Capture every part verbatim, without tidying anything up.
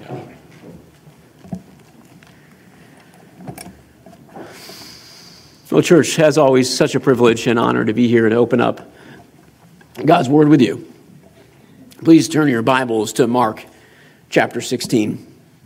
Well, church, as always, such a privilege and honor to be here and open up God's Word with you. Please turn your Bibles to Mark chapter sixteen.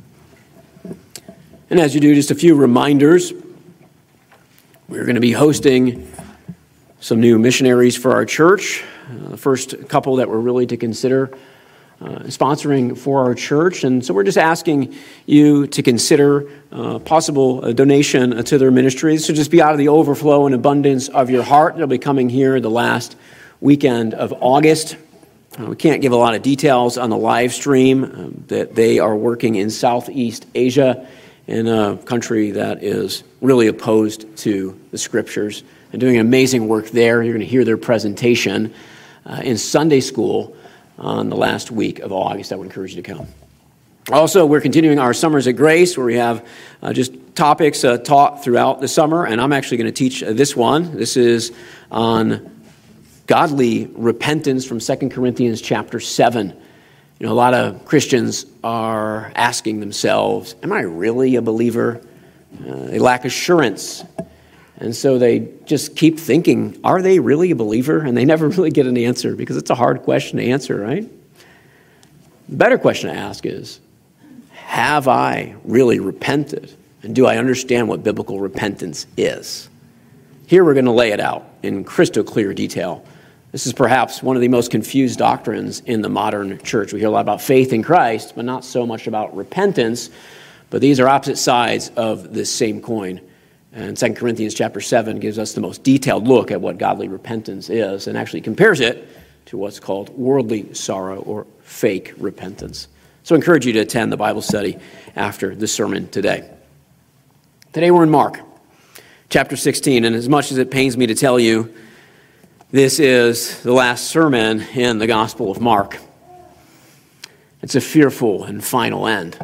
And as you do, just a few reminders. We're going to be hosting some new missionaries for our church. Uh, the first couple that we're really to consider uh, sponsoring for our church. And so we're just asking you to consider uh, possible uh, donation to their ministries. So just be out of the overflow and abundance of your heart. They'll be coming here the last weekend of August. Uh, we can't give a lot of details on the live stream um, that they are working in Southeast Asia, in a country that is really opposed to the Scriptures and doing amazing work there. You're going to hear their presentation uh, in Sunday school on the last week of August. I would encourage you to come. Also, we're continuing our Summers at Grace, where we have uh, just topics uh, taught throughout the summer, and I'm actually going to teach uh, this one. This is on godly repentance from Second Corinthians chapter seven. You know, a lot of Christians are asking themselves, am I really a believer? Uh, they lack assurance. And so they just keep thinking, are they really a believer? And they never really get an answer because it's a hard question to answer, right? The better question to ask is, have I really repented? And do I understand what biblical repentance is? Here we're going to lay it out in crystal clear detail. This is perhaps one of the most confused doctrines in the modern church. We hear a lot about faith in Christ, but not so much about repentance. But these are opposite sides of this same coin. And Second Corinthians chapter seven gives us the most detailed look at what godly repentance is and actually compares it to what's called worldly sorrow or fake repentance. So I encourage you to attend the Bible study after the sermon today. Today we're in Mark chapter sixteen, and as much as it pains me to tell you, this is the last sermon in the Gospel of Mark. It's a fearful and final end.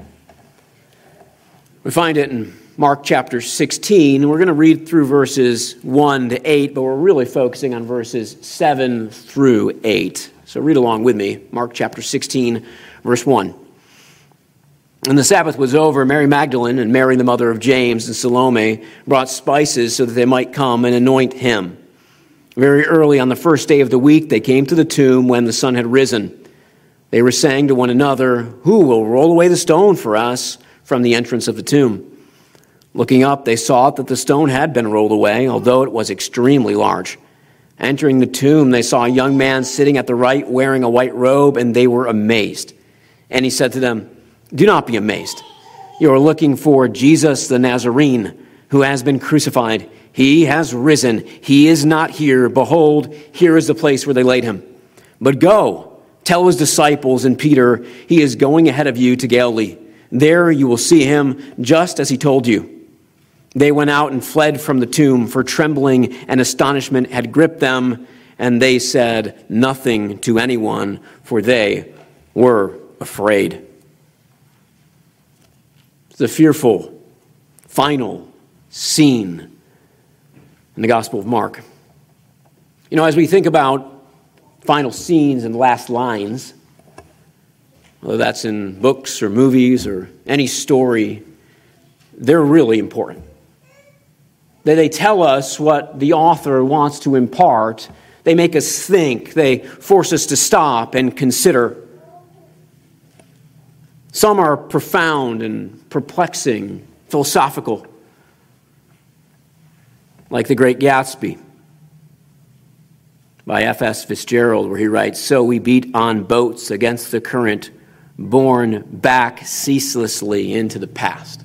We find it in Mark chapter sixteen. We're going to read through verses one to eight, but we're really focusing on verses seven through eight. So read along with me. Mark chapter sixteen, verse one. And the Sabbath was over. Mary Magdalene and Mary, the mother of James, and Salome brought spices so that they might come and anoint him. Very early on the first day of the week, they came to the tomb when the sun had risen. They were saying to one another, "Who will roll away the stone for us from the entrance of the tomb?" Looking up, they saw that the stone had been rolled away, although it was extremely large. Entering the tomb, they saw a young man sitting at the right, wearing a white robe, and they were amazed. And he said to them, "Do not be amazed. You are looking for Jesus the Nazarene, who has been crucified. He has risen. He is not here. Behold, here is the place where they laid him. But go, tell his disciples and Peter, he is going ahead of you to Galilee. There you will see him, just as he told you." They went out and fled from the tomb, for trembling and astonishment had gripped them, and they said nothing to anyone, for they were afraid. It's a fearful, final scene in the Gospel of Mark. You know, as we think about final scenes and last lines, whether that's in books or movies or any story, they're really important. That they tell us what the author wants to impart. They make us think. They force us to stop and consider. Some are profound and perplexing, philosophical, like The Great Gatsby by F S Fitzgerald, where he writes, "So we beat on boats against the current, borne back ceaselessly into the past."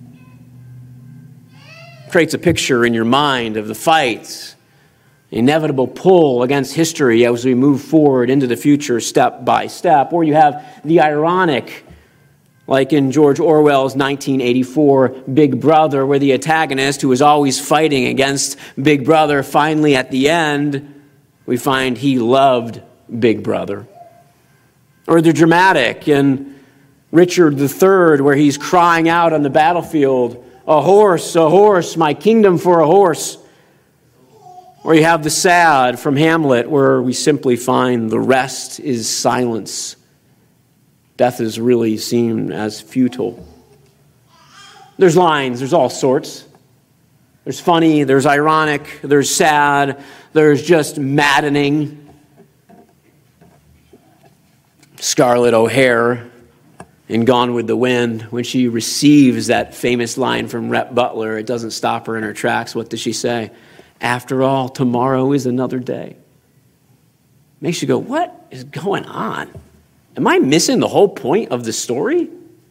Creates a picture in your mind of the fights, the inevitable pull against history as we move forward into the future step by step. Or you have the ironic, like in George Orwell's nineteen eighty-four Big Brother, where the antagonist, who was always fighting against Big Brother, finally at the end, we find he loved Big Brother. Or the dramatic in Richard the Third, where he's crying out on the battlefield, "A horse, a horse, my kingdom for a horse." Or you have the sad from Hamlet, where we simply find the rest is silence. Death is really seen as futile. There's lines, there's all sorts. There's funny, there's ironic, there's sad, there's just maddening. Scarlett O'Hara in Gone with the Wind, when she receives that famous line from Rhett Butler, it doesn't stop her in her tracks. What does she say? After all, tomorrow is another day. Makes you go, what is going on? Am I missing the whole point of the story?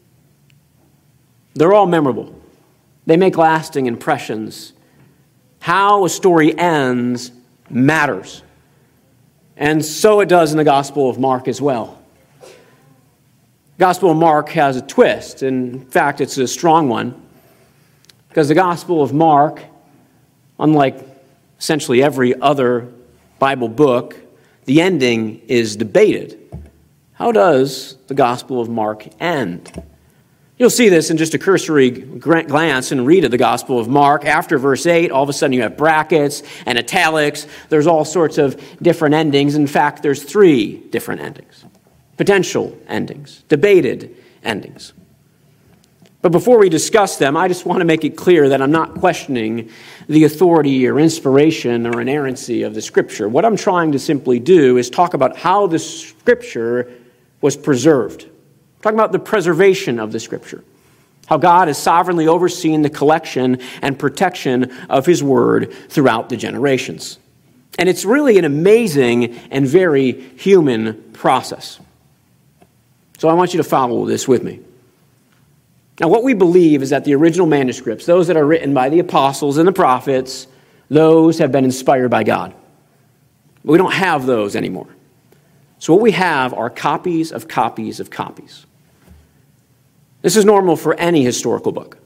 They're all memorable. They make lasting impressions. How a story ends matters. And so it does in the Gospel of Mark as well. Gospel of Mark has a twist. In fact, it's a strong one. Because the Gospel of Mark, unlike essentially every other Bible book, the ending is debated. How does the Gospel of Mark end? You'll see this in just a cursory glance and read of the Gospel of Mark. After verse eight, all of a sudden you have brackets and italics. There's all sorts of different endings. In fact, there's three different endings. Potential endings, debated endings. But before we discuss them, I just want to make it clear that I'm not questioning the authority or inspiration or inerrancy of the Scripture. What I'm trying to simply do is talk about how the Scripture was preserved. I'm talking about the preservation of the Scripture. How God has sovereignly overseen the collection and protection of His Word throughout the generations. And it's really an amazing and very human process. So I want you to follow this with me. Now, what we believe is that the original manuscripts, those that are written by the apostles and the prophets, those have been inspired by God. But we don't have those anymore. So what we have are copies of copies of copies. This is normal for any historical book.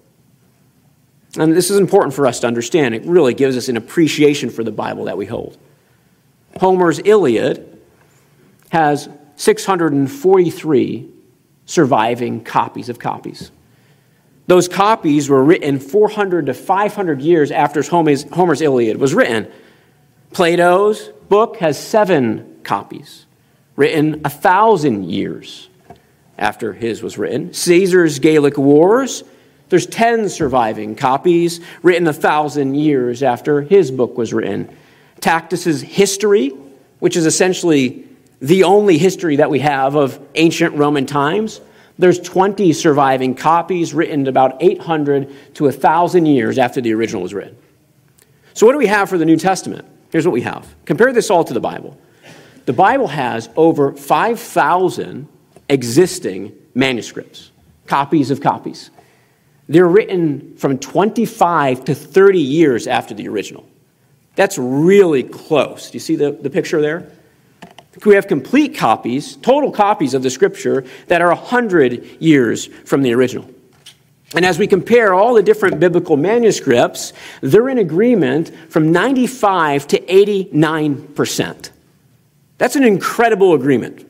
And this is important for us to understand. It really gives us an appreciation for the Bible that we hold. Homer's Iliad has six hundred forty-three surviving copies of copies. Those copies were written four hundred to five hundred years after Homer's, Homer's Iliad was written. Plato's book has seven copies, written a thousand years after his was written. Caesar's Gallic Wars, there's ten surviving copies, written a thousand years after his book was written. Tacitus's History, which is essentially the only history that we have of ancient Roman times, there's twenty surviving copies written about eight hundred to one thousand years after the original was written. So what do we have for the New Testament? Here's what we have. Compare this all to the Bible. The Bible has over five thousand existing manuscripts, copies of copies. They're written from twenty-five to thirty years after the original. That's really close. Do you see the, the picture there? We have complete copies, total copies of the Scripture that are one hundred years from the original. And as we compare all the different biblical manuscripts, they're in agreement from ninety-five to eighty-nine percent. That's an incredible agreement.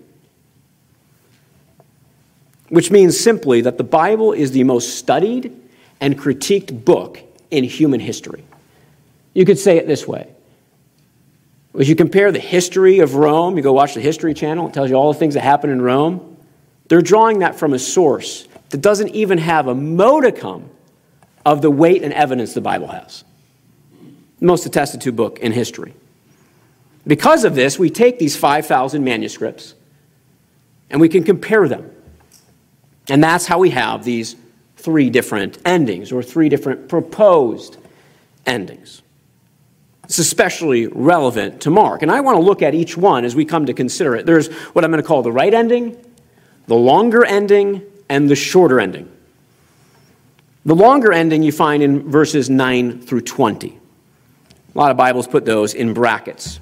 Which means simply that the Bible is the most studied and critiqued book in human history. You could say it this way. As you compare the history of Rome, you go watch the History Channel, it tells you all the things that happened in Rome. They're drawing that from a source that doesn't even have a modicum of the weight and evidence the Bible has. The most attested to book in history. Because of this, we take these five thousand manuscripts and we can compare them. And that's how we have these three different endings or three different proposed endings. It's especially relevant to Mark. And I want to look at each one as we come to consider it. There's what I'm going to call the right ending, the longer ending, and the shorter ending. The longer ending you find in verses nine through twenty. A lot of Bibles put those in brackets.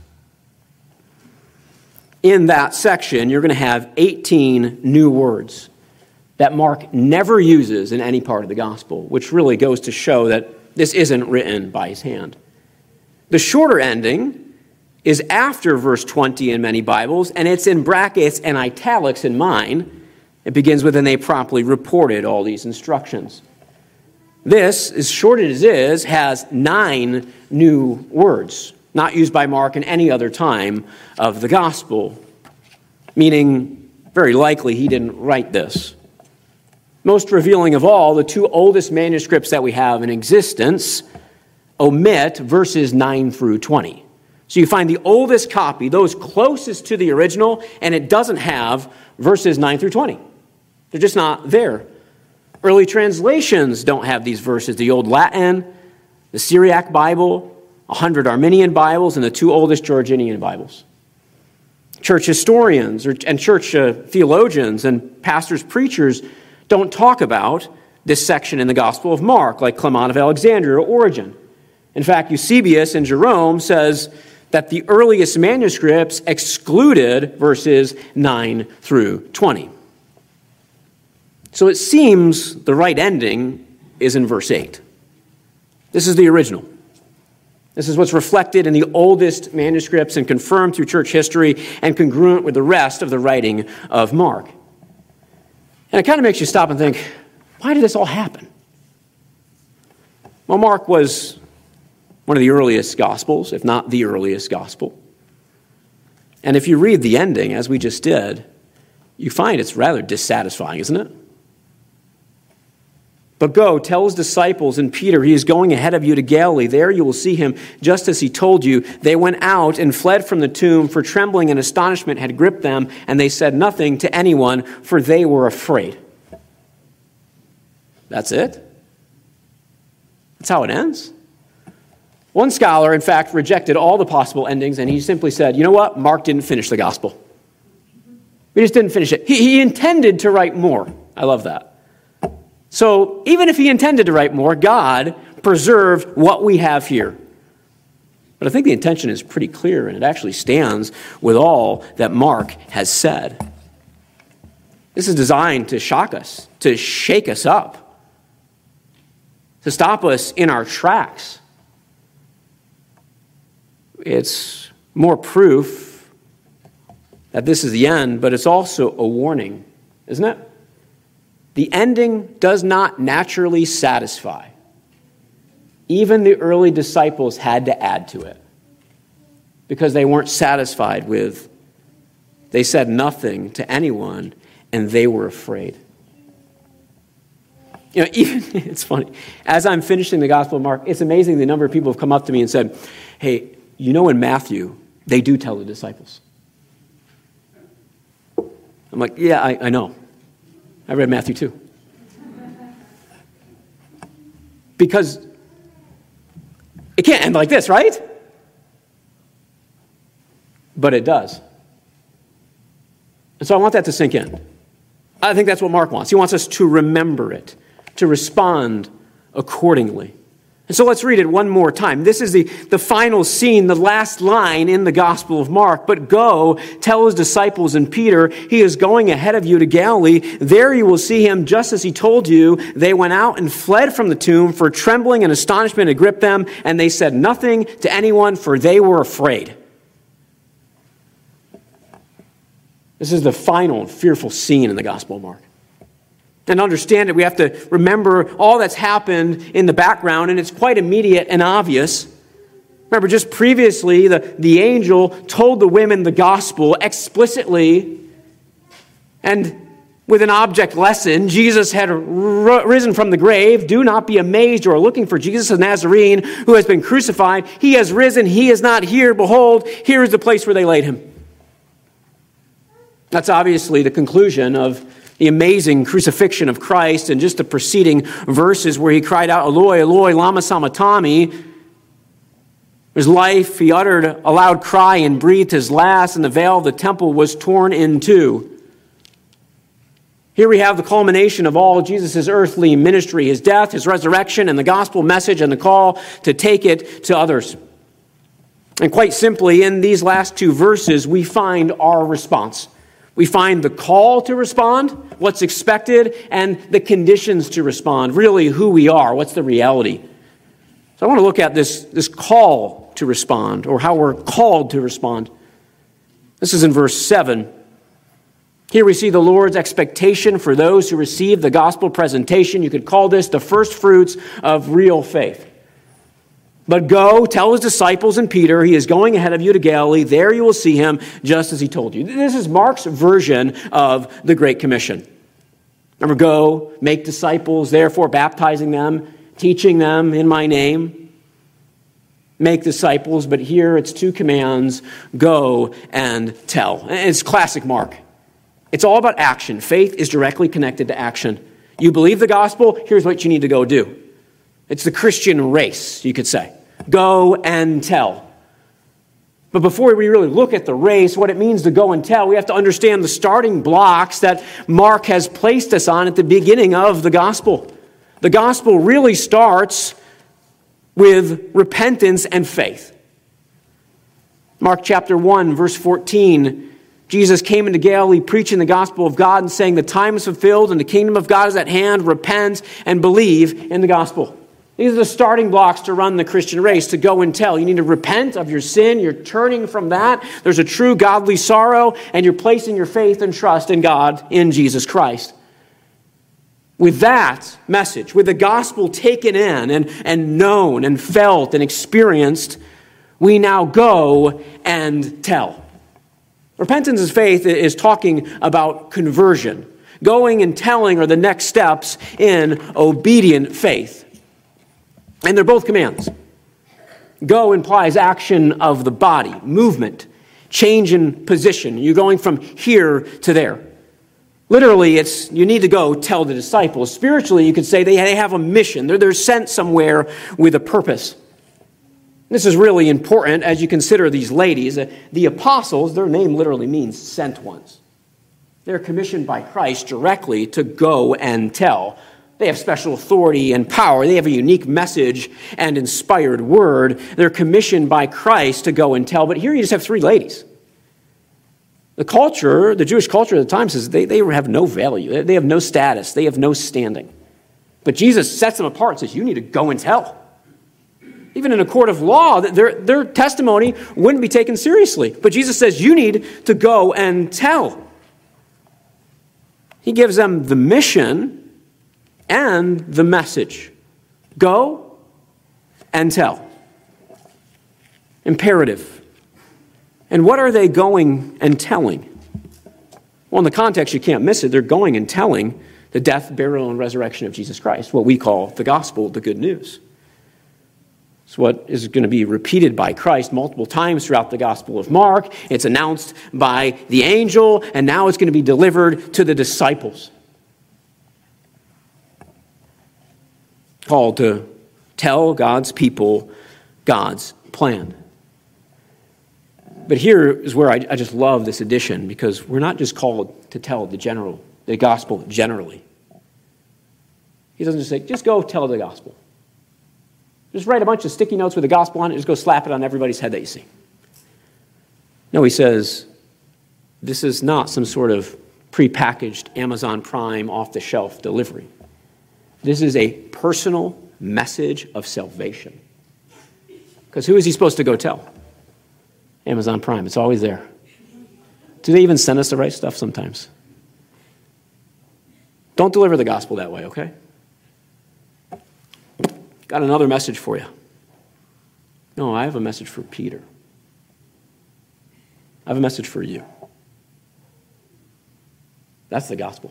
In that section, you're going to have eighteen new words that Mark never uses in any part of the gospel, which really goes to show that this isn't written by his hand. The shorter ending is after verse twenty in many Bibles, and it's in brackets and italics in mine. It begins with, and they promptly reported all these instructions. This, as short as it is, has nine new words, not used by Mark in any other time of the gospel, meaning very likely he didn't write this. Most revealing of all, the two oldest manuscripts that we have in existence omit verses nine through twenty. So you find the oldest copy, those closest to the original, and it doesn't have verses nine through twenty. They're just not there. Early translations don't have these verses. The Old Latin, the Syriac Bible, a hundred Armenian Bibles, and the two oldest Georgian Bibles. Church historians and church uh, theologians and pastors, preachers don't talk about this section in the Gospel of Mark, like Clement of Alexandria or Origen. In fact, Eusebius and Jerome says that the earliest manuscripts excluded verses nine through twenty. So it seems the right ending is in verse eight. This is the original. This is what's reflected in the oldest manuscripts and confirmed through church history and congruent with the rest of the writing of Mark. And it kind of makes you stop and think, why did this all happen? Well, Mark was one of the earliest Gospels, if not the earliest Gospel. And if you read the ending, as we just did, you find it's rather dissatisfying, isn't it? But go, tell his disciples and Peter, he is going ahead of you to Galilee. There you will see him, just as he told you. They went out and fled from the tomb, for trembling and astonishment had gripped them, and they said nothing to anyone, for they were afraid. That's it? That's how it ends? One scholar, in fact, rejected all the possible endings, and he simply said, you know what? Mark didn't finish the gospel. He just didn't finish it. He, he intended to write more. I love that. So even if he intended to write more, God preserved what we have here. But I think the intention is pretty clear, and it actually stands with all that Mark has said. This is designed to shock us, to shake us up, to stop us in our tracks. It's more proof that this is the end, but it's also a warning, isn't it? The ending does not naturally satisfy. Even the early disciples had to add to it because they weren't satisfied with, they said nothing to anyone, and they were afraid. You know, even, it's funny, as I'm finishing the Gospel of Mark, it's amazing the number of people have come up to me and said, hey, you know in Matthew, they do tell the disciples. I'm like, yeah, I, I know. I read Matthew too. Because it can't end like this, right? But it does. And so I want that to sink in. I think that's what Mark wants. He wants us to remember it, to respond accordingly. And so let's read it one more time. This is the, the final scene, the last line in the Gospel of Mark. But go, tell his disciples and Peter, he is going ahead of you to Galilee. There you will see him just as he told you. They went out and fled from the tomb, for trembling and astonishment had gripped them, and they said nothing to anyone, for they were afraid. This is the final fearful scene in the Gospel of Mark. And to understand it, we have to remember all that's happened in the background, and it's quite immediate and obvious. Remember, just previously, the, the angel told the women the gospel explicitly, and with an object lesson. Jesus had risen from the grave. Do not be amazed. You are looking for Jesus the Nazarene, who has been crucified. He has risen. He is not here. Behold, here is the place where they laid him. That's obviously the conclusion of the amazing crucifixion of Christ, and just the preceding verses where he cried out, Eloi, Eloi, lama sabachthani. His life, he uttered a loud cry and breathed his last, and the veil of the temple was torn in two. Here we have the culmination of all Jesus' earthly ministry, his death, his resurrection, and the gospel message, and the call to take it to others. And quite simply, in these last two verses, we find our response. We find the call to respond, what's expected, and the conditions to respond, really who we are, what's the reality. So I want to look at this, this call to respond, or how we're called to respond. This is in verse seven. Here we see the Lord's expectation for those who receive the gospel presentation. You could call this the first fruits of real faith. But go, tell his disciples and Peter, he is going ahead of you to Galilee. There you will see him, just as he told you. This is Mark's version of the Great Commission. Remember, go, make disciples, therefore baptizing them, teaching them in my name. Make disciples, but here it's two commands, go and tell. And it's classic Mark. It's all about action. Faith is directly connected to action. You believe the gospel, here's what you need to go do. It's the Christian race, you could say. Go and tell. But before we really look at the race, what it means to go and tell, we have to understand the starting blocks that Mark has placed us on at the beginning of the gospel. The gospel really starts with repentance and faith. Mark chapter one, verse fourteen, Jesus came into Galilee preaching the gospel of God and saying, the time is fulfilled and the kingdom of God is at hand. Repent and believe in the gospel. These are the starting blocks to run the Christian race, to go and tell. You need to repent of your sin. You're turning from that. There's a true godly sorrow, and you're placing your faith and trust in God, in Jesus Christ. With that message, with the gospel taken in and, and known and felt and experienced, we now go and tell. Repentance and faith is talking about conversion. Going and telling are the next steps in obedient faith. And they're both commands. Go implies action of the body, movement, change in position. You're going from here to there. Literally, it's you need to go tell the disciples. Spiritually, you could say they have a mission. They're, they're sent somewhere with a purpose. This is really important as you consider these ladies. The apostles, their name literally means sent ones. They're commissioned by Christ directly to go and tell. They have special authority and power. They have a unique message and inspired word. They're commissioned by Christ to go and tell. But here you just have three ladies. The culture, the Jewish culture at the time says they, they have no value. They have no status. They have no standing. But Jesus sets them apart and says, you need to go and tell. Even in a court of law, their, their testimony wouldn't be taken seriously. But Jesus says, you need to go and tell. He gives them the mission and the message. Go and tell. Imperative. And what are they going and telling? Well, in the context, you can't miss it. They're going and telling the death, burial, and resurrection of Jesus Christ, what we call the gospel, the good news. It's what is going to be repeated by Christ multiple times throughout the Gospel of Mark. It's announced by the angel, and now it's going to be delivered to the disciples. Called to tell God's people God's plan. But here is where I, I just love this addition, because we're not just called to tell the general, the gospel generally. He doesn't just say, just go tell the gospel. Just write a bunch of sticky notes with the gospel on it, just go slap it on everybody's head that you see. No, he says, this is not some sort of prepackaged Amazon Prime off-the-shelf delivery. This is a personal message of salvation. Because who is he supposed to go tell? Amazon Prime. It's always there. Do they even send us the right stuff sometimes? Don't deliver the gospel that way, okay? Got another message for you. No, I have a message for Peter. I have a message for you. That's the gospel.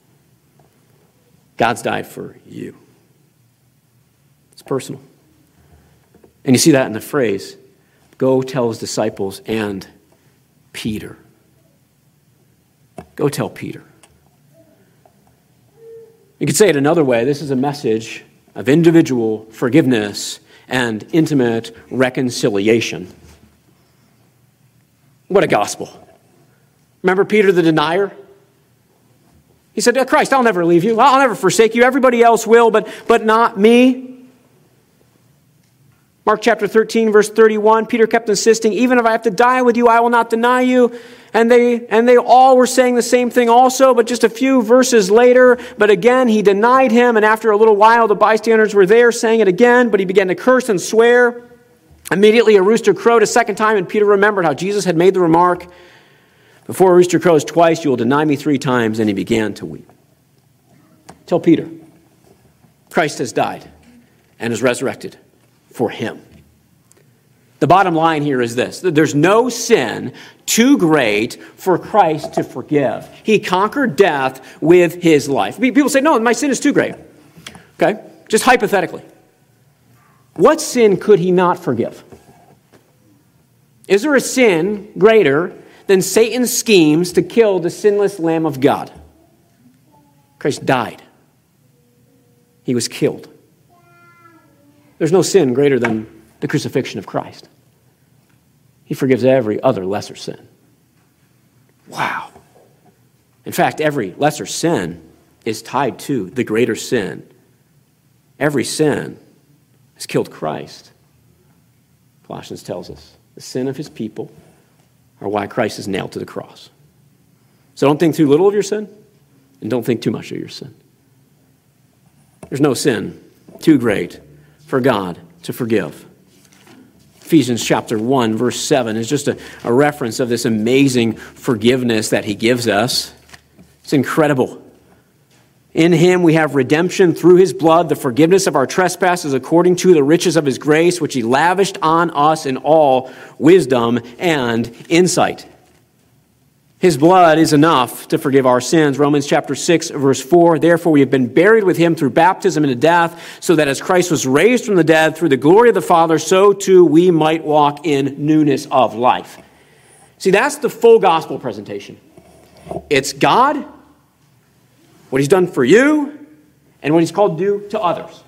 God's died for you. It's personal. And you see that in the phrase, go tell his disciples and Peter. Go tell Peter. You could say it another way. This is a message of individual forgiveness and intimate reconciliation. What a gospel. Remember Peter the denier? He said, Christ, I'll never leave you. I'll never forsake you. Everybody else will, but, but not me. Mark chapter thirteen, verse thirty-one, Peter kept insisting, even if I have to die with you, I will not deny you. And they and they all were saying the same thing also, but just a few verses later. But again, he denied him, and after a little while, the bystanders were there saying it again, but he began to curse and swear. Immediately a rooster crowed a second time, and Peter remembered how Jesus had made the remark, before a rooster crows twice, you will deny me three times, and he began to weep. Tell Peter, Christ has died and is resurrected for him. The bottom line here is this: there's no sin too great for Christ to forgive. He conquered death with his life. People say, no, my sin is too great. Okay, just hypothetically. What sin could he not forgive? Is there a sin greater than Satan's schemes to kill the sinless Lamb of God? Christ died. He was killed. There's no sin greater than the crucifixion of Christ. He forgives every other lesser sin. Wow. In fact, every lesser sin is tied to the greater sin. Every sin has killed Christ. Colossians tells us the sin of his people are why Christ is nailed to the cross. So don't think too little of your sin, and don't think too much of your sin. There's no sin too great for God to forgive. Ephesians chapter one, verse seven is just a, a reference of this amazing forgiveness that he gives us. It's incredible. In him we have redemption through his blood, the forgiveness of our trespasses according to the riches of his grace, which he lavished on us in all wisdom and insight. His blood is enough to forgive our sins. Romans chapter six, verse four, therefore we have been buried with him through baptism into death, so that as Christ was raised from the dead through the glory of the Father, so too we might walk in newness of life. See, that's the full gospel presentation. It's God, what he's done for you, and what he's called to do to others.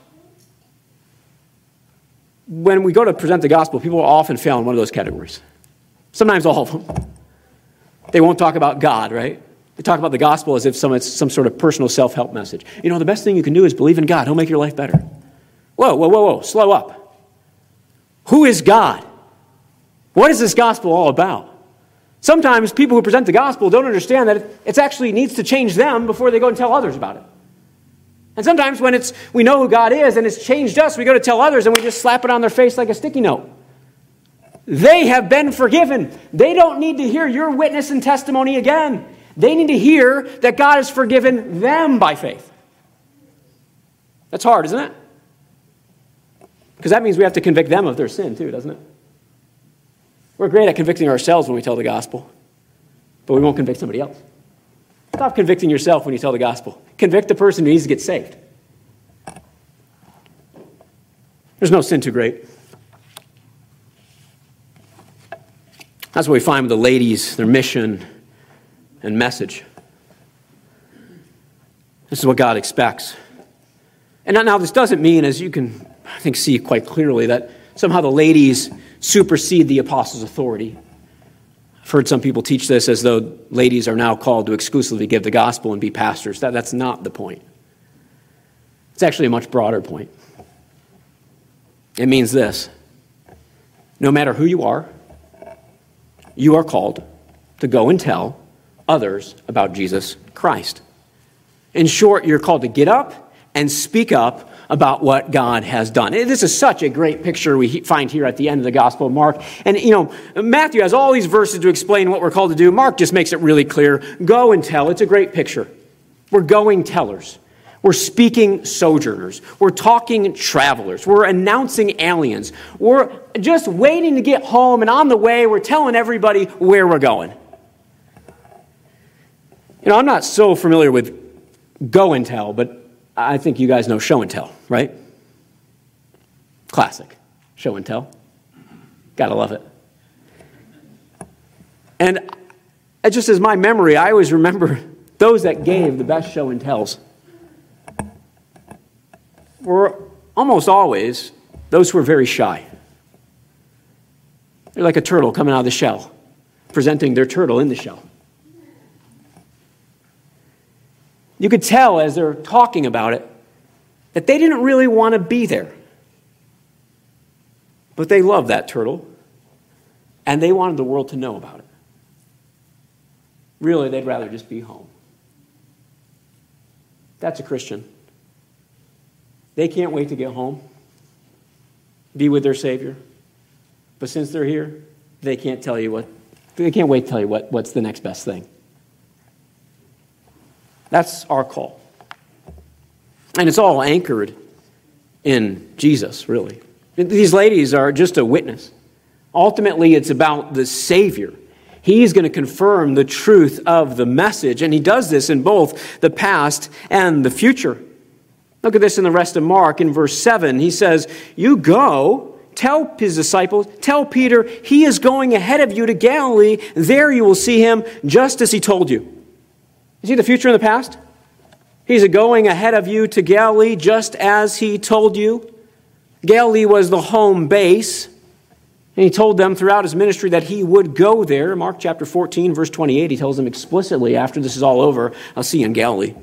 When we go to present the gospel, people often fail in one of those categories. Sometimes all of them. They won't talk about God, right? They talk about the gospel as if some, it's some sort of personal self-help message. You know, the best thing you can do is believe in God. He'll make your life better. Whoa, whoa, whoa, whoa, slow up. Who is God? What is this gospel all about? Sometimes people who present the gospel don't understand that it actually needs to change them before they go and tell others about it. And sometimes when it's we know who God is and it's changed us, we go to tell others and we just slap it on their face like a sticky note. They have been forgiven. They don't need to hear your witness and testimony again. They need to hear that God has forgiven them by faith. That's hard, isn't it? Because that means we have to convict them of their sin too, doesn't it? We're great at convicting ourselves when we tell the gospel, but we won't convict somebody else. Stop convicting yourself when you tell the gospel. Convict the person who needs to get saved. There's no sin too great. That's what we find with the ladies, their mission and message. This is what God expects. And now this doesn't mean, as you can, I think, see quite clearly, that somehow the ladies supersede the apostles' authority. I've heard some people teach this as though ladies are now called to exclusively give the gospel and be pastors. That, that's not the point. It's actually a much broader point. It means this: no matter who you are, you are called to go and tell others about Jesus Christ. In short, you're called to get up and speak up about what God has done. This is such a great picture we find here at the end of the Gospel of Mark. And, you know, Matthew has all these verses to explain what we're called to do. Mark just makes it really clear. Go and tell. It's a great picture. We're going tellers. We're speaking sojourners. We're talking travelers. We're announcing aliens. We're just waiting to get home, and on the way, we're telling everybody where we're going. You know, I'm not so familiar with go and tell, but I think you guys know show and tell, right? Classic. Show and tell. Gotta love it. And it just as my memory, I always remember those that gave the best show and tells were almost always those who were very shy. They're like a turtle coming out of the shell, presenting their turtle in the shell. You could tell as they're talking about it that they didn't really want to be there. But they loved that turtle, and they wanted the world to know about it. Really, they'd rather just be home. That's a Christian. They can't wait to get home, be with their Savior. But since they're here, they can't tell you what, they can't wait to tell you what, what's the next best thing. That's our call. And it's all anchored in Jesus, really. These ladies are just a witness Ultimately, it's about the Savior. He's going to confirm the truth of the message, and he does this in both the past and the future. Look at this in the rest of Mark in verse seven. He says, "You go, tell his disciples, tell Peter, he is going ahead of you to Galilee. There you will see him just as he told you." You see the future and the past? He's going ahead of you to Galilee just as he told you. Galilee was the home base. And he told them throughout his ministry that he would go there. Mark chapter fourteen, verse twenty-eight, he tells them explicitly, after this is all over, "I'll see you in Galilee."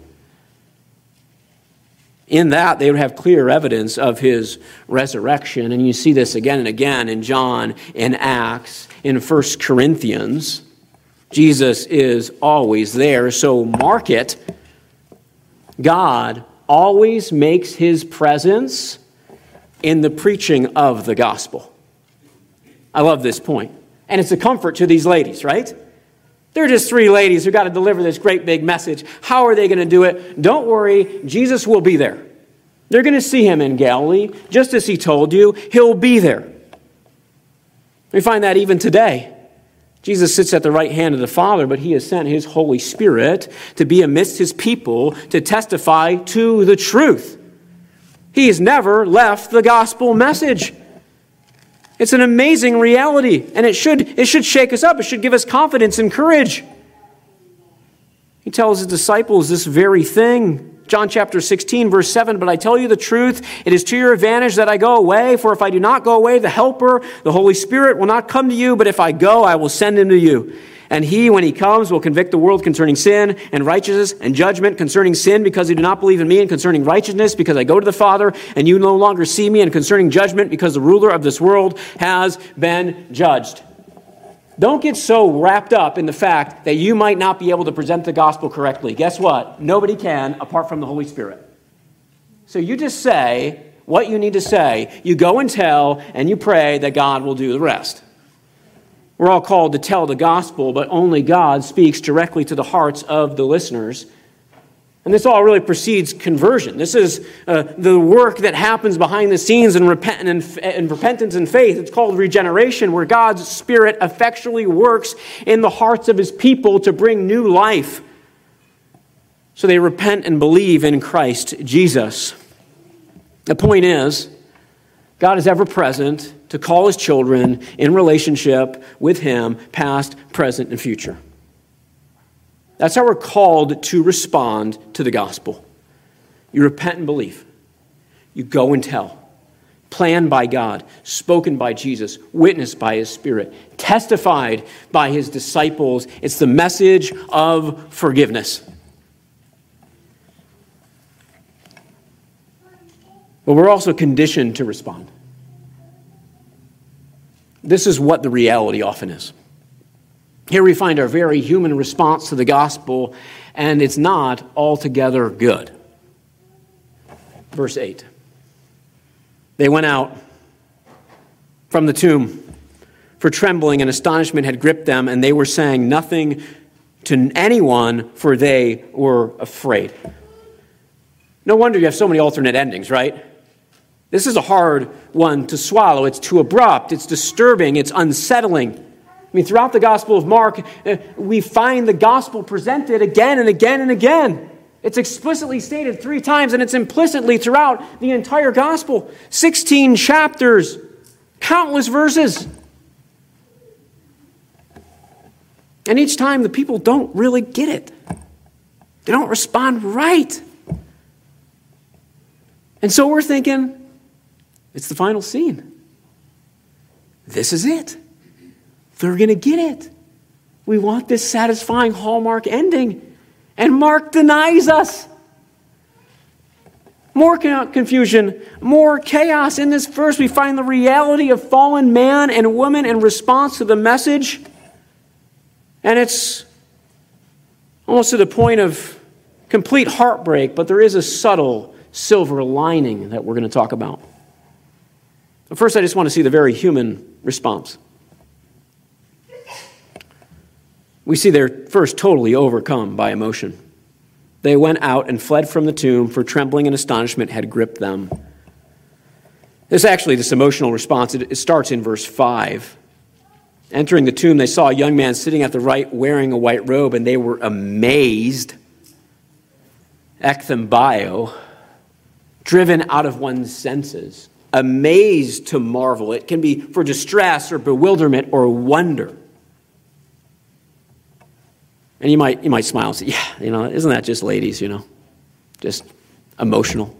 In that, they would have clear evidence of his resurrection. And you see this again and again in John, in Acts, in First Corinthians. Jesus is always there, so mark it. God always makes his presence in the preaching of the gospel. I love this point. And it's a comfort to these ladies, right? They're just three ladies who got to deliver this great big message. How are they going to do it? Don't worry, Jesus will be there. They're going to see him in Galilee, just as he told you. He'll be there. We find that even today. Jesus sits at the right hand of the Father, but he has sent his Holy Spirit to be amidst his people to testify to the truth. He has never left the gospel message. It's an amazing reality, and it should, it should shake us up. It should give us confidence and courage. He tells his disciples this very thing. John chapter sixteen, verse seven, "But I tell you the truth, it is to your advantage that I go away. For if I do not go away, the Helper, the Holy Spirit, will not come to you. But if I go, I will send him to you. And he, when he comes, will convict the world concerning sin and righteousness and judgment, concerning sin because they do not believe in me, and concerning righteousness because I go to the Father and you no longer see me, and concerning judgment because the ruler of this world has been judged." Don't get so wrapped up in the fact that you might not be able to present the gospel correctly. Guess what? Nobody can apart from the Holy Spirit. So you just say what you need to say. You go and tell, and you pray that God will do the rest. We're all called to tell the gospel, but only God speaks directly to the hearts of the listeners. And this all really precedes conversion. This is uh, the work that happens behind the scenes in, repent- and, and repentance and faith. It's called regeneration, where God's Spirit effectually works in the hearts of his people to bring new life. So they repent and believe in Christ Jesus. The point is, God is ever present to call his children in relationship with him, past, present, and future. That's how we're called to respond to the gospel. You repent and believe. You go and tell. Planned by God, spoken by Jesus, witnessed by his Spirit, testified by his disciples. It's the message of forgiveness. But we're also conditioned to respond. This is what the reality often is. Here we find our very human response to the gospel, and it's not altogether good. Verse eight. They went out from the tomb, for trembling and astonishment had gripped them, and they were saying nothing to anyone, for they were afraid. No wonder you have so many alternate endings, right? This is a hard one to swallow. It's too abrupt. It's disturbing. It's unsettling. I mean, throughout the Gospel of Mark, we find the gospel presented again and again and again. It's explicitly stated three times, and it's implicitly throughout the entire gospel. sixteen chapters, countless verses. And each time the people don't really get it. They don't respond right. And so we're thinking, it's the final scene. This is it. They're going to get it. We want this satisfying Hallmark ending. And Mark denies us. More confusion, more chaos. In this verse, we find the reality of fallen man and woman in response to the message. And it's almost to the point of complete heartbreak, but there is a subtle silver lining that we're going to talk about. But first, I just want to see the very human response. We see they're first totally overcome by emotion. They went out and fled from the tomb, for trembling and astonishment had gripped them. This actually, this emotional response, it, it starts in verse five. Entering the tomb, they saw a young man sitting at the right wearing a white robe, and they were amazed, ekthembio, driven out of one's senses, amazed to marvel. It can be for distress or bewilderment or wonder. And you might you might smile and say, yeah, you know, isn't that just ladies, you know, just emotional?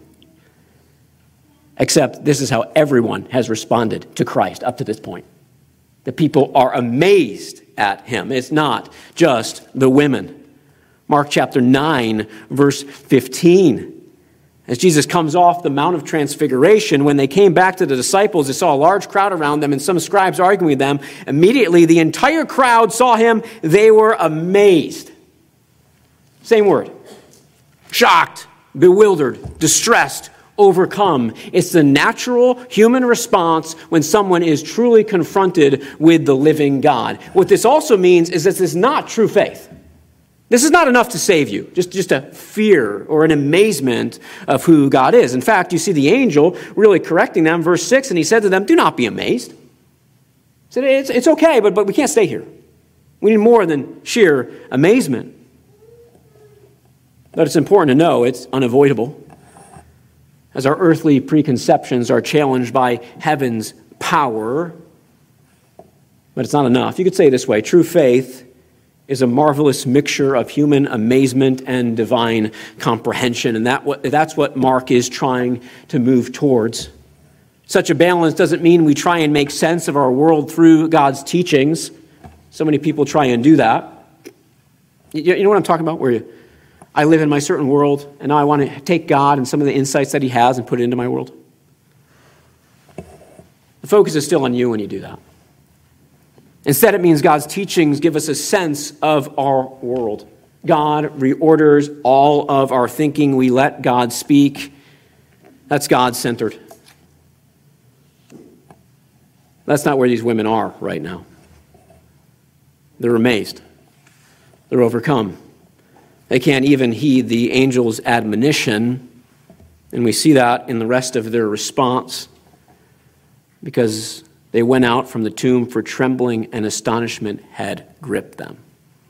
Except this is how everyone has responded to Christ up to this point. The people are amazed at him. It's not just the women. Mark chapter nine, verse fifteen. As Jesus comes off the Mount of Transfiguration, when they came back to the disciples, they saw a large crowd around them and some scribes arguing with them. Immediately, the entire crowd saw him. They were amazed. Same word. Shocked, bewildered, distressed, overcome. It's the natural human response when someone is truly confronted with the living God. What this also means is this is not true faith. This is not enough to save you, just, just a fear or an amazement of who God is. In fact, you see the angel really correcting them, verse six, and he said to them, do not be amazed. He said, it's, it's okay, but, but we can't stay here. We need more than sheer amazement. But it's important to know it's unavoidable. As our earthly preconceptions are challenged by heaven's power, but it's not enough. You could say it this way, true faith is a marvelous mixture of human amazement and divine comprehension. And that that's what Mark is trying to move towards. Such a balance doesn't mean we try and make sense of our world through God's teachings. So many people try and do that. You know what I'm talking about? Where you, I live in my certain world, and now I want to take God and some of the insights that he has and put it into my world. The focus is still on you when you do that. Instead, it means God's teachings give us a sense of our world. God reorders all of our thinking. We let God speak. That's God-centered. That's not where these women are right now. They're amazed. They're overcome. They can't even heed the angel's admonition, and we see that in the rest of their response, because they went out from the tomb, for trembling and astonishment had gripped them.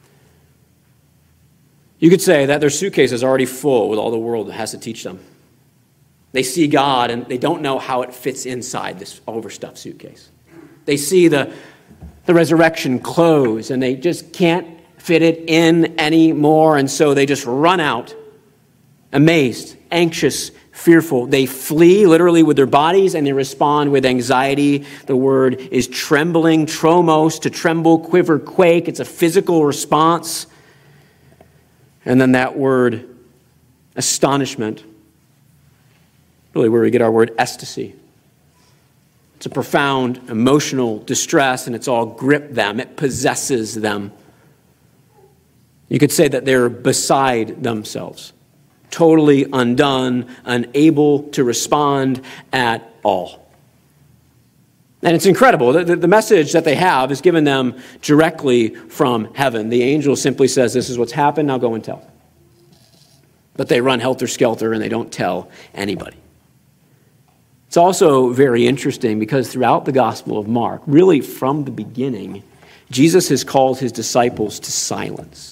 You could say that their suitcase is already full with all the world has to teach them. They see God, and they don't know how it fits inside this overstuffed suitcase. They see the, the resurrection clothes, and they just can't fit it in anymore, and so they just run out, amazed, anxious, fearful. They flee literally with their bodies, and they respond with anxiety. The word is trembling, tromos, to tremble, quiver, quake. It's a physical response. And then that word, astonishment, really where we get our word ecstasy. It's a profound emotional distress, and it's all gripped them. It possesses them. You could say that they're beside themselves, totally undone, unable to respond at all. And it's incredible. The, the, the message that they have is given them directly from heaven. The angel simply says, this is what's happened, now go and tell. But they run helter-skelter and they don't tell anybody. It's also very interesting because throughout the Gospel of Mark, really from the beginning, Jesus has called his disciples to silence.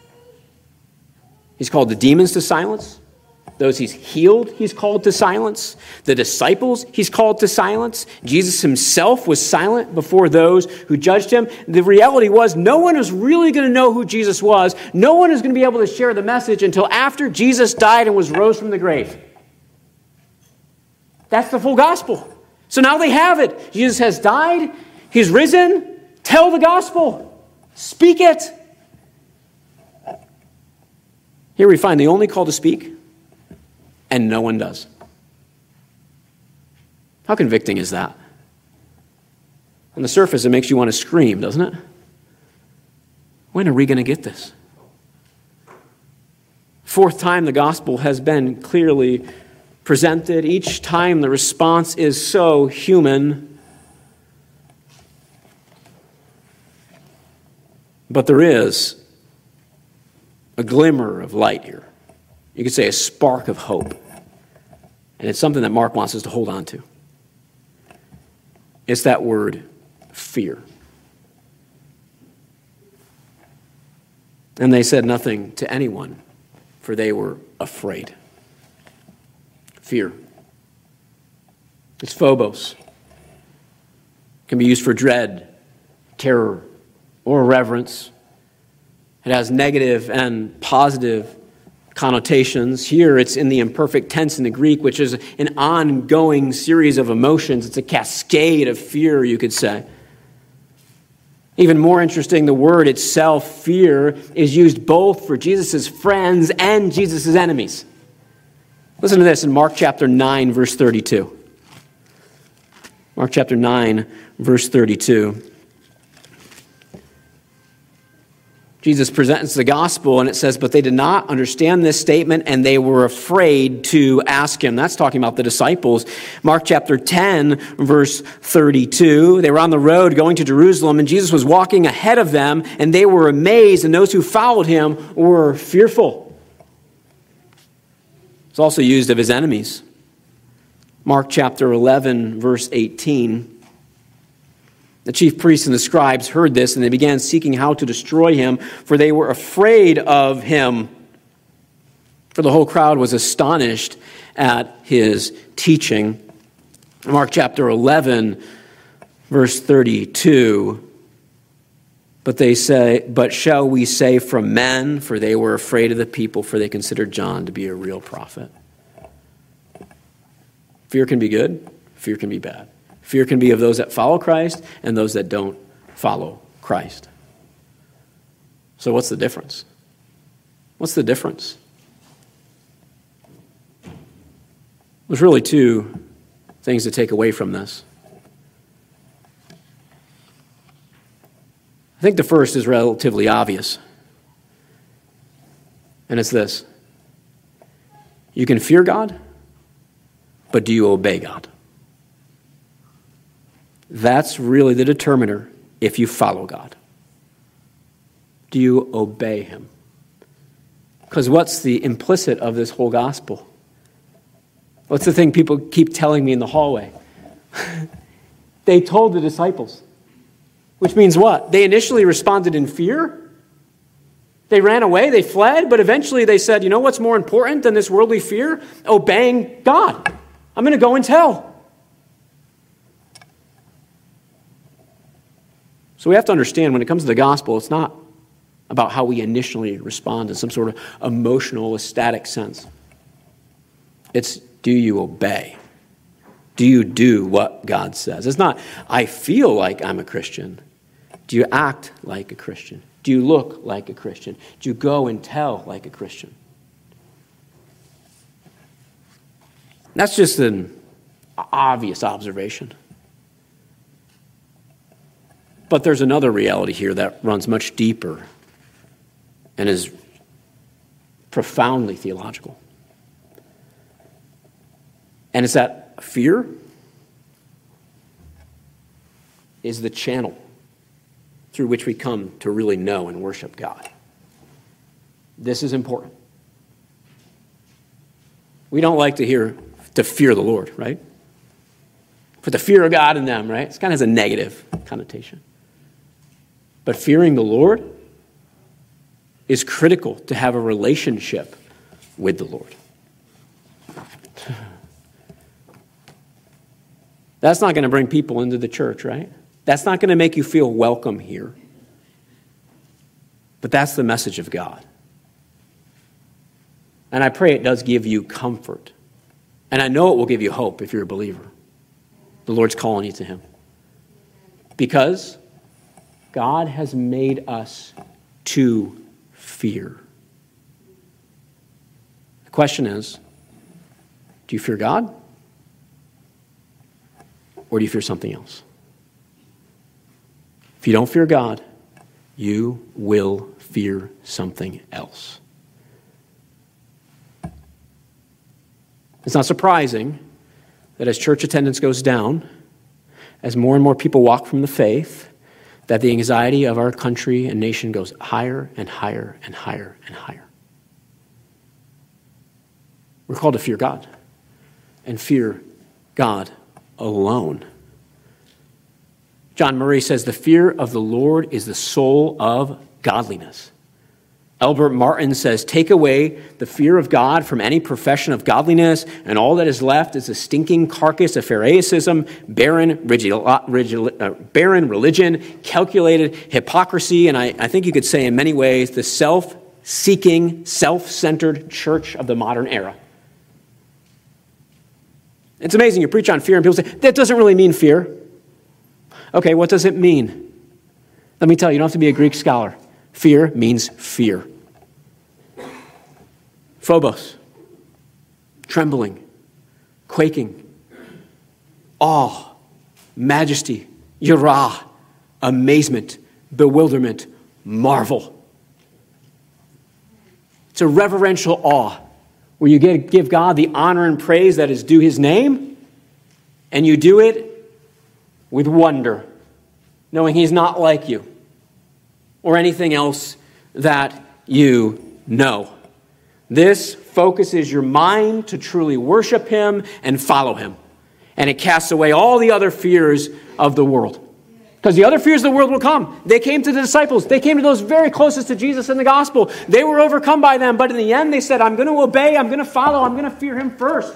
He's called the demons to silence. Those he's healed, he's called to silence. The disciples, he's called to silence. Jesus himself was silent before those who judged him. The reality was no one was really going to know who Jesus was. No one is going to be able to share the message until after Jesus died and was rose from the grave. That's the full gospel. So now they have it. Jesus has died. He's risen. Tell the gospel. Speak it. Here we find the only call to speak, and no one does. How convicting is that? On the surface, it makes you want to scream, doesn't it? When are we going to get this? Fourth time the gospel has been clearly presented. Each time the response is so human. But there is a glimmer of light here. You could say a spark of hope. And it's something that Mark wants us to hold on to. It's that word, fear. And they said nothing to anyone, for they were afraid. Fear. It's phobos. It can be used for dread, terror, or reverence. It has negative and positive connotations. Here it's in the imperfect tense in the Greek, which is an ongoing series of emotions. It's a cascade of fear, you could say. Even more interesting, the word itself, fear, is used both for Jesus' friends and Jesus' enemies. Listen to this in Mark chapter nine, verse thirty-two. Mark chapter nine, verse thirty-two. Jesus presents the gospel, and it says, but they did not understand this statement, and they were afraid to ask him. That's talking about the disciples. Mark chapter ten, verse thirty-two. They were on the road going to Jerusalem, and Jesus was walking ahead of them, and they were amazed, and those who followed him were fearful. It's also used of his enemies. Mark chapter eleven, verse eighteen. The chief priests and the scribes heard this, and they began seeking how to destroy him, for they were afraid of him. For the whole crowd was astonished at his teaching. Mark chapter eleven, verse thirty-two. But they say, but shall we say from men? For they were afraid of the people, for they considered John to be a real prophet. Fear can be good. Fear can be bad. Fear can be of those that follow Christ and those that don't follow Christ. So what's the difference? What's the difference? There's really two things to take away from this. I think the first is relatively obvious. And it's this. You can fear God, but do you obey God? That's really the determiner if you follow God. Do you obey him? Because what's the implicit of this whole gospel? What's the thing people keep telling me in the hallway? They told the disciples. Which means what? They initially responded in fear. They ran away, they fled, but eventually they said, you know what's more important than this worldly fear? Obeying God. I'm going to go and tell. So we have to understand when it comes to the gospel, it's not about how we initially respond in some sort of emotional, ecstatic sense. It's, do you obey? Do you do what God says? It's not, I feel like I'm a Christian. Do you act like a Christian? Do you look like a Christian? Do you go and tell like a Christian? That's just an obvious observation. But there's another reality here that runs much deeper and is profoundly theological. And it's that fear is the channel through which we come to really know and worship God. This is important. We don't like to hear to fear the Lord, right? Put the fear of God in them, right? It kind of has a negative connotation. But fearing the Lord is critical to have a relationship with the Lord. That's not going to bring people into the church, right? That's not going to make you feel welcome here. But that's the message of God. And I pray it does give you comfort. And I know it will give you hope if you're a believer. The Lord's calling you to him. Because God has made us to fear. The question is, do you fear God? Or do you fear something else? If you don't fear God, you will fear something else. It's not surprising that as church attendance goes down, as more and more people walk from the faith, that the anxiety of our country and nation goes higher and higher and higher and higher. We're called to fear God and fear God alone. John Murray says, the fear of the Lord is the soul of godliness. Albert Martin says, take away the fear of God from any profession of godliness, and all that is left is a stinking carcass of Pharisaism, barren, rigid, rigid, uh, barren religion, calculated hypocrisy, and I, I think you could say in many ways the self-seeking, self-centered church of the modern era. It's amazing. You preach on fear and people say, that doesn't really mean fear. Okay, what does it mean? Let me tell you, you don't have to be a Greek scholar. Fear means fear. Phobos, trembling, quaking, awe, majesty, yirah, amazement, bewilderment, marvel. It's a reverential awe where you give God the honor and praise that is due his name, and you do it with wonder, knowing he's not like you or anything else that you know. This focuses your mind to truly worship him and follow him. And it casts away all the other fears of the world. Because the other fears of the world will come. They came to the disciples. They came to those very closest to Jesus in the gospel. They were overcome by them. But in the end, they said, I'm going to obey. I'm going to follow. I'm going to fear him first.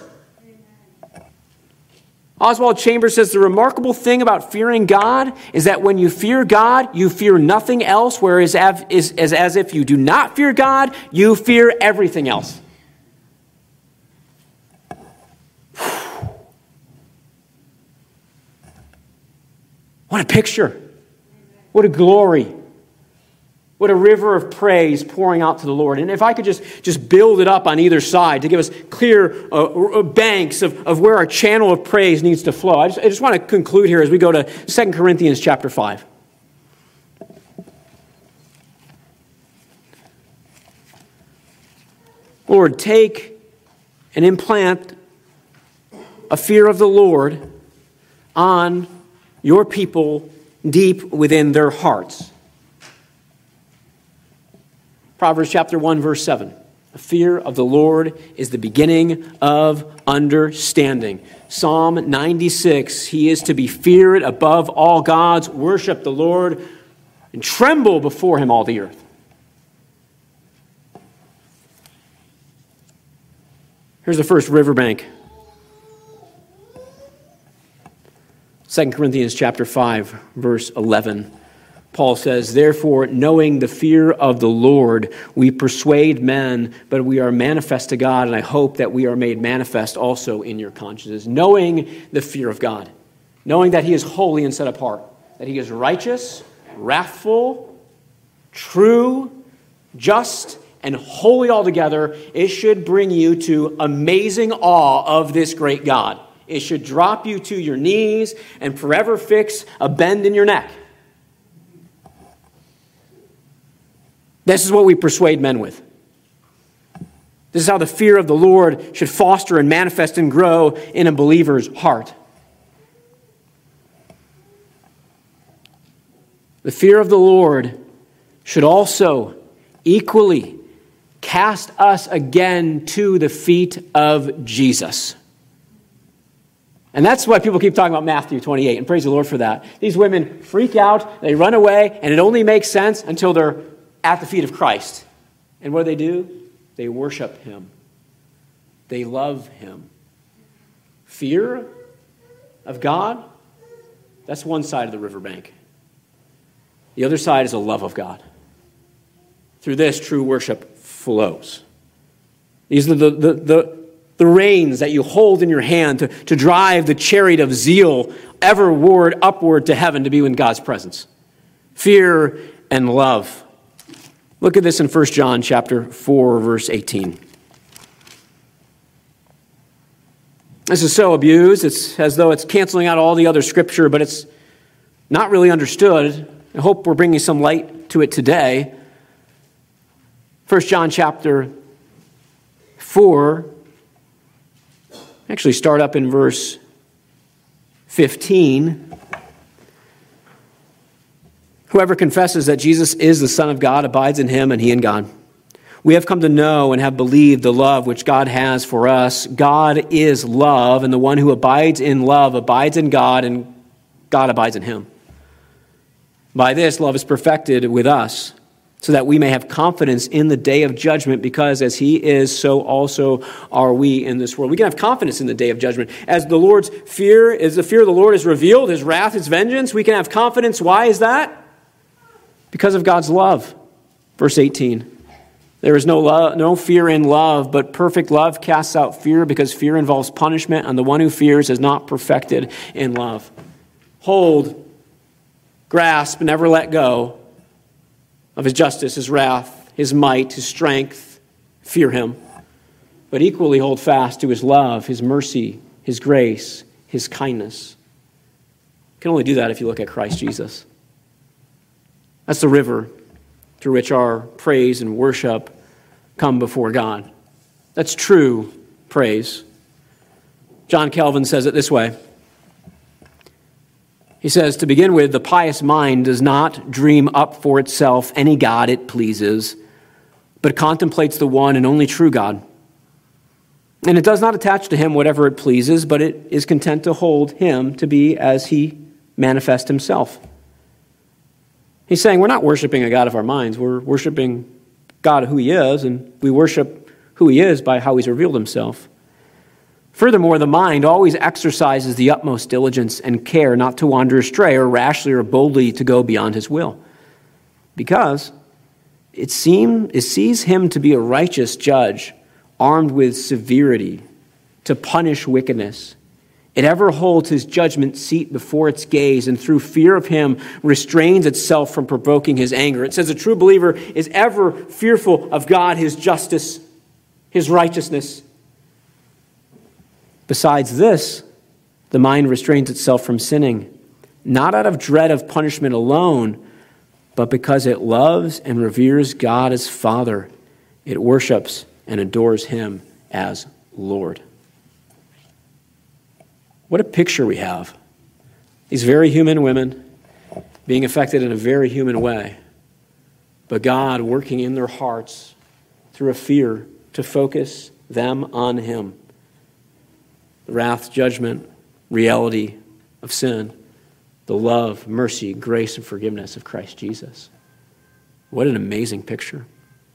Oswald Chambers says the remarkable thing about fearing God is that when you fear God, you fear nothing else, whereas as, as, as if you do not fear God, you fear everything else. What a picture. What a glory. What a river of praise pouring out to the Lord. And if I could just, just build it up on either side to give us clear uh, banks of, of where our channel of praise needs to flow. I just, I just want to conclude here as we go to Second Corinthians chapter five. Lord, take and implant a fear of the Lord on your people deep within their hearts. Proverbs chapter one, verse seven. The fear of the Lord is the beginning of understanding. Psalm ninety-six, he is to be feared above all gods. Worship the Lord and tremble before him all the earth. Here's the first riverbank. Second Corinthians chapter five, verse eleven. Paul says, therefore, knowing the fear of the Lord, we persuade men, but we are manifest to God, and I hope that we are made manifest also in your consciences. Knowing the fear of God, knowing that he is holy and set apart, that he is righteous, wrathful, true, just, and holy altogether, it should bring you to amazing awe of this great God. It should drop you to your knees and forever fix a bend in your neck. This is what we persuade men with. This is how the fear of the Lord should foster and manifest and grow in a believer's heart. The fear of the Lord should also equally cast us again to the feet of Jesus. And that's why people keep talking about Matthew twenty-eight, and praise the Lord for that. These women freak out, they run away, and it only makes sense until they're at the feet of Christ. And what do they do? They worship him. They love him. Fear of God, that's one side of the riverbank. The other side is a love of God. Through this, true worship flows. These are the, the, the, the reins that you hold in your hand to, to drive the chariot of zeal everward, upward to heaven to be in God's presence. Fear and love. Look at this in First John chapter four, verse eighteen. This is so abused. It's as though it's canceling out all the other scripture, but it's not really understood. I hope we're bringing some light to it today. First John chapter four, actually start up in verse fifteen. Whoever confesses that Jesus is the Son of God abides in him and he in God. We have come to know and have believed the love which God has for us. God is love, and the one who abides in love abides in God, and God abides in him. By this, love is perfected with us, so that we may have confidence in the day of judgment, because as he is, so also are we in this world. We can have confidence in the day of judgment. As the Lord's fear, as the fear of the Lord is revealed, his wrath, his vengeance, we can have confidence. Why is that? Because of God's love. Verse eighteen. There is no love, no fear in love, but perfect love casts out fear, because fear involves punishment, and the one who fears is not perfected in love. Hold, grasp, never let go of his justice, his wrath, his might, his strength. Fear him. But equally hold fast to his love, his mercy, his grace, his kindness. You can only do that if you look at Christ Jesus. That's the river through which our praise and worship come before God. That's true praise. John Calvin says it this way. He says, to begin with, the pious mind does not dream up for itself any God it pleases, but contemplates the one and only true God. And it does not attach to him whatever it pleases, but it is content to hold him to be as he manifests himself. He's saying we're not worshiping a God of our minds. We're worshiping God who he is, and we worship who he is by how he's revealed himself. Furthermore, the mind always exercises the utmost diligence and care not to wander astray or rashly or boldly to go beyond his will, because it, seem, it sees him to be a righteous judge, armed with severity to punish wickedness. It ever holds his judgment seat before its gaze, and through fear of him restrains itself from provoking his anger. It says a true believer is ever fearful of God, his justice, his righteousness. Besides this, the mind restrains itself from sinning, not out of dread of punishment alone, but because it loves and reveres God as Father. It worships and adores him as Lord. What a picture we have. These very human women being affected in a very human way, but God working in their hearts through a fear to focus them on him. The wrath, judgment, reality of sin, the love, mercy, grace, and forgiveness of Christ Jesus. What an amazing picture.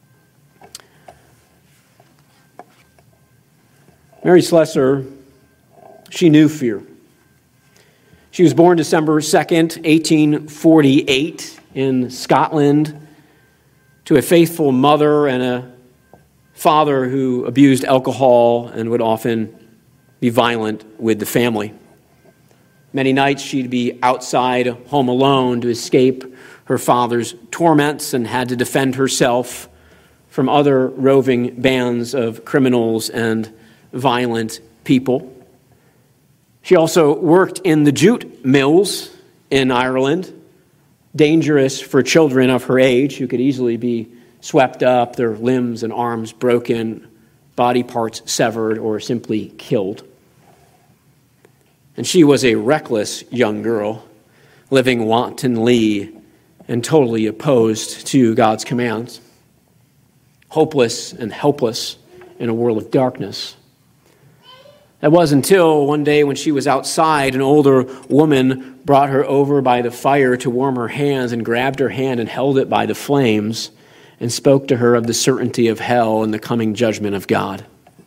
Mary Slessor, she knew fear. She was born December second, eighteen forty-eight in Scotland to a faithful mother and a father who abused alcohol and would often be violent with the family. Many nights she'd be outside home alone to escape her father's torments and had to defend herself from other roving bands of criminals and violent people. She also worked in the jute mills in Ireland, dangerous for children of her age who could easily be swept up, their limbs and arms broken, body parts severed, or simply killed. And she was a reckless young girl, living wantonly and totally opposed to God's commands, hopeless and helpless in a world of darkness. That was until one day when she was outside, an older woman brought her over by the fire to warm her hands and grabbed her hand and held it by the flames and spoke to her of the certainty of hell and the coming judgment of God.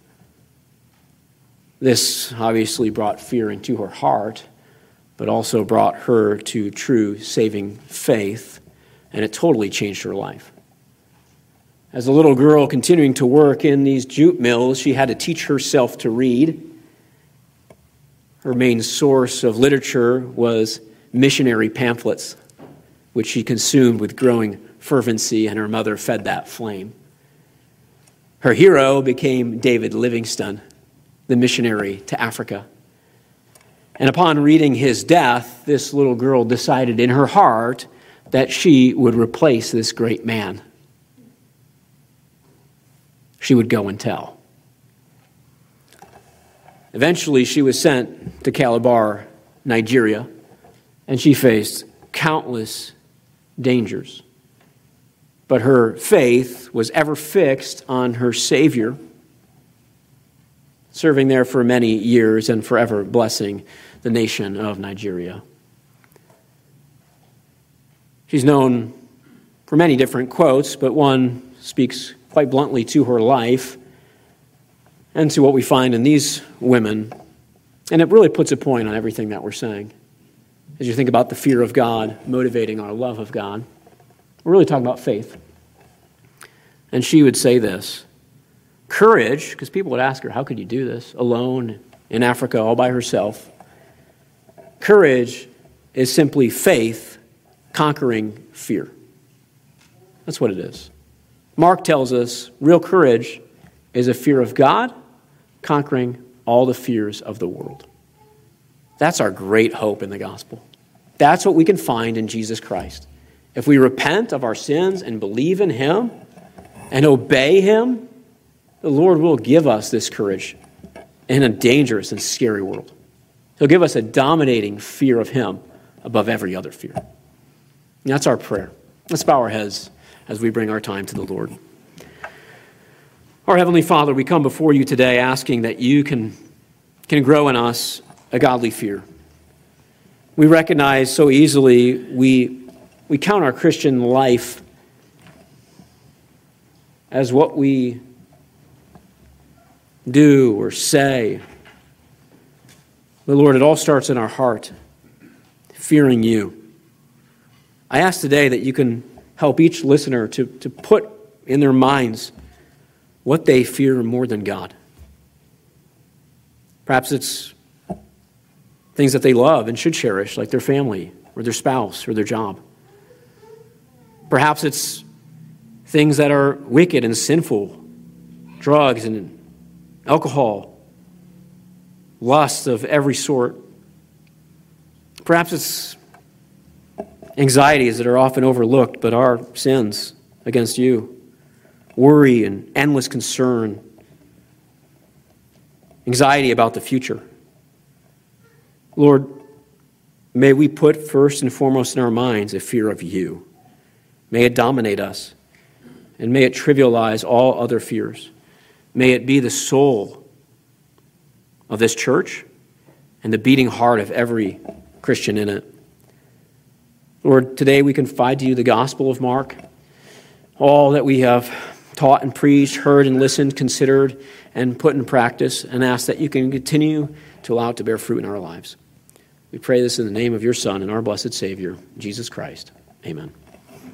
This obviously brought fear into her heart, but also brought her to true saving faith, and it totally changed her life. As a little girl continuing to work in these jute mills, she had to teach herself to read. Her main source of literature was missionary pamphlets, which she consumed with growing fervency, and her mother fed that flame. Her hero became David Livingstone, the missionary to Africa. And upon reading his death, this little girl decided in her heart that she would replace this great man. She would go and tell. Eventually, she was sent to Calabar, Nigeria, and she faced countless dangers. But her faith was ever fixed on her Savior, serving there for many years and forever blessing the nation of Nigeria. She's known for many different quotes, but one speaks quite bluntly to her life and to what we find in these women. And it really puts a point on everything that we're saying. As you think about the fear of God motivating our love of God, we're really talking about faith. And she would say this, courage, because people would ask her, how could you do this alone in Africa all by herself? Courage is simply faith conquering fear. That's what it is. Mark tells us real courage is a fear of God conquering all the fears of the world. That's our great hope in the gospel. That's what we can find in Jesus Christ. If we repent of our sins and believe in him and obey him, the Lord will give us this courage in a dangerous and scary world. He'll give us a dominating fear of him above every other fear. And that's our prayer. Let's bow our heads as we bring our time to the Lord. Our Heavenly Father, we come before you today asking that you can, can grow in us a godly fear. We recognize so easily we, we count our Christian life as what we do or say. But Lord, it all starts in our heart, fearing you. I ask today that you can help each listener to, to put in their minds what they fear more than God. Perhaps it's things that they love and should cherish, like their family or their spouse or their job. Perhaps it's things that are wicked and sinful, drugs and alcohol, lust of every sort. Perhaps it's anxieties that are often overlooked but are sins against you. Worry and endless concern. Anxiety about the future. Lord, may we put first and foremost in our minds a fear of you. May it dominate us, and may it trivialize all other fears. May it be the soul of this church and the beating heart of every Christian in it. Lord, today we confide to you the gospel of Mark, all that we have taught and preached, heard and listened, considered, and put in practice, and ask that you can continue to allow it to bear fruit in our lives. We pray this in the name of your Son and our blessed Savior, Jesus Christ. Amen.